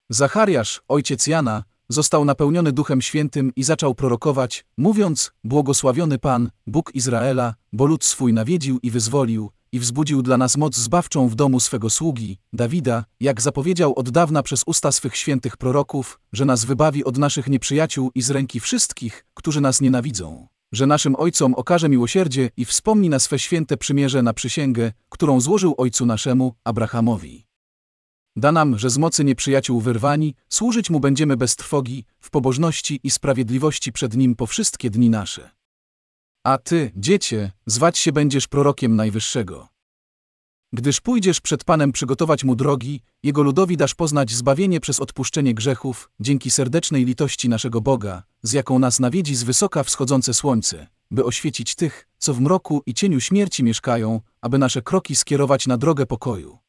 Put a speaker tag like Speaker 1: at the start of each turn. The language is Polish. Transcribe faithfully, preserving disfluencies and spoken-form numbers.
Speaker 1: Zachariasz, ojciec Jana, został napełniony Duchem Świętym i zaczął prorokować, mówiąc: Błogosławiony Pan, Bóg Izraela, bo lud swój nawiedził i wyzwolił, i wzbudził dla nas moc zbawczą w domu swego sługi, Dawida, jak zapowiedział od dawna przez usta swych świętych proroków, że nas wybawi od naszych nieprzyjaciół i z ręki wszystkich, którzy nas nienawidzą, że naszym ojcom okaże miłosierdzie i wspomni na swe święte przymierze na przysięgę, którą złożył ojcu naszemu, Abrahamowi. Da nam, że z mocy nieprzyjaciół wyrwani, służyć Mu będziemy bez trwogi, w pobożności i sprawiedliwości przed Nim po wszystkie dni nasze. A ty, dziecię, zwać się będziesz prorokiem Najwyższego. Gdyż pójdziesz przed Panem przygotować Mu drogi, Jego ludowi dasz poznać zbawienie przez odpuszczenie grzechów, dzięki serdecznej litości naszego Boga, z jaką nas nawiedzi z wysoka wschodzące słońce, by oświecić tych, co w mroku i cieniu śmierci mieszkają, aby nasze kroki skierować na drogę pokoju.